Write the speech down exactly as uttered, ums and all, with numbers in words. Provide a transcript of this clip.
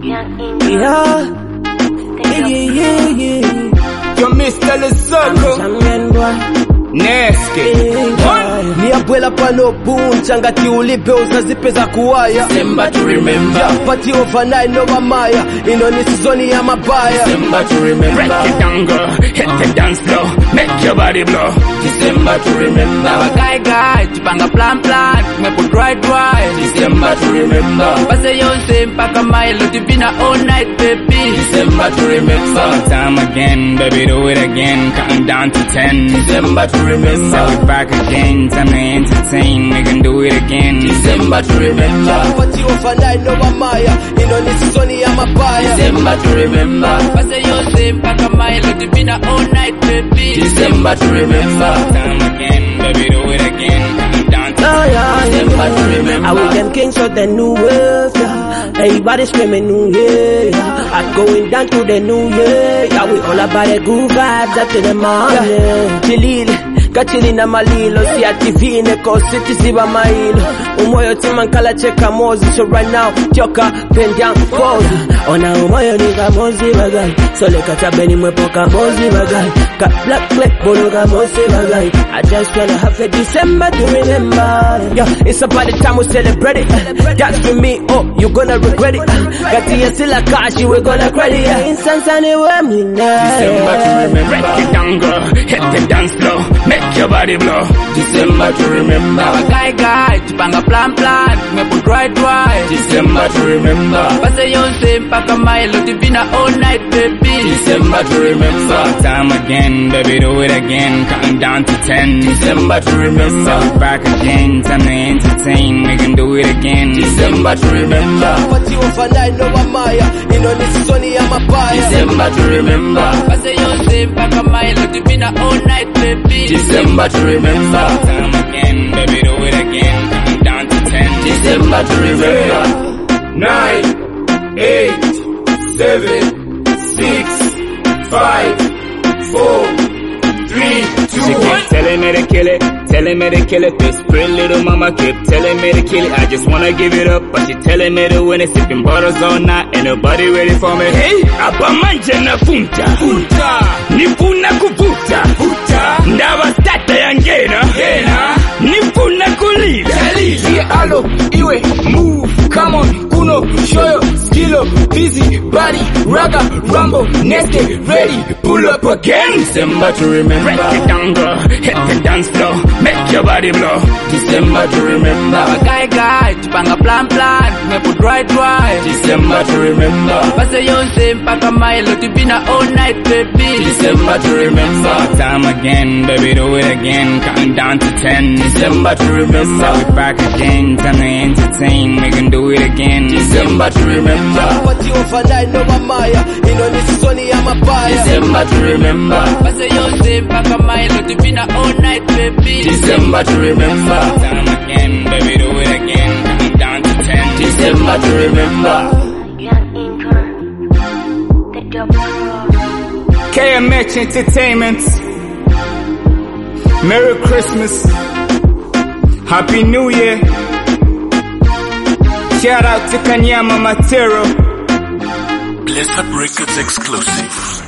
Yeah, yeah, yeah, yeah. Yo, Mister Lesoko Neske ni abuela pano buncha ngati ulipe uzazipe za kuwaya. December to remember. Yeah, party overnight no mamaya. Ino ni seasoni ya mabaya. December to remember. Break it down, girl. Hit the dance floor. Make your body blow. December to remember. Our guy guy, tupanga plan plan. Me put right right. December to remember. Pase yonse mpaka mailo tipina all night baby. December to remember. Time again, baby, do it again. Counting down to ten. December to remember. So we back again, time to entertain. We can do it again. December to remember. Party overnight no mamaya. Ino ni seasoni ya mabaya. December to remember. Pase yonse mpaka mailo tipina all night baby. December to remember. Time again, baby, do it again. Counting down to Oh yeah, December to remember. I with them kings of the new wave, yeah. Everybody screaming new year, yeah. I'm going down to the new year, yeah. We all about the good vibes up to the morning, yeah. Chilili kachili na malilo, si a T V neko city siba mailo. Umoyo tima nkala cheka mozi. So right now, choka, bend down, pose. Ona umoyo nika mozi bagay. So leka tabeni mwepoka mozi bagay. Ka black black bolo ka mozi bagay. I just wanna have a December to remember. Yeah, it's about the time we celebrate it. That's for me, oh, you gonna regret it. Gati ya sila kashi, we gonna credit it. Insansani we mina. December to remember. break it down, girl. Hit the dance floor. Make your body blow. December to remember. Our guy guy, tupanga plan plan. Me put right right. December to remember. Pase yonse mpaka mailo tipina all night baby. December to remember. Time again, baby, do it again. Counting down to ten. December to remember. So we back again, time to entertain. We can do it again. December to remember. Party overnight no mamaya. Ino ni seasoni ya mabaya. December to remember. Pase yonse mpaka mailo tipina all night baby. December to remember. Time again, baby, do it again. Counting down to ten. December to remember. Nine, eight, seven, six, five, four, three, two, She kept telling me to kill it, telling me to kill it. This pretty little mama kept telling me to kill it. I just wanna give it up, but she telling me to win it. Sipping bottles all night, ain't nobody ready for me. Hey, hapa manje na funta, funta, nifuna kuvuta, vuta, ndawa stata ya ngena, ngena, nifuna kulila, Jalili, alo, iwe, move, come on, kuno, shoyo, skilo, busy, body, raga, rumble, neske, ready, pull up again. December to remember. break it down, girl. Hit the dance floor, make your body blow. December to remember. Our guy guy, tupanga plan plan. Me put right right. December to remember. Pase yonse mpaka mailo tipina all night baby. December to remember. Time again, baby, do it again. Counting down to ten. December to So remember. we back again, time to entertain. We can do it again. December to remember. Party overnight no mamaya. Ino ni seasoni ya mabaya. December to remember. Pase yonse mpaka mailo tipina all night baby. December to remember. Time again, baby, do it again. Counting down to ten. December to remember. K M H Entertainment. Merry Christmas. Happy New Year. Shout out to Kanyama Matero. Bless Up Records exclusive.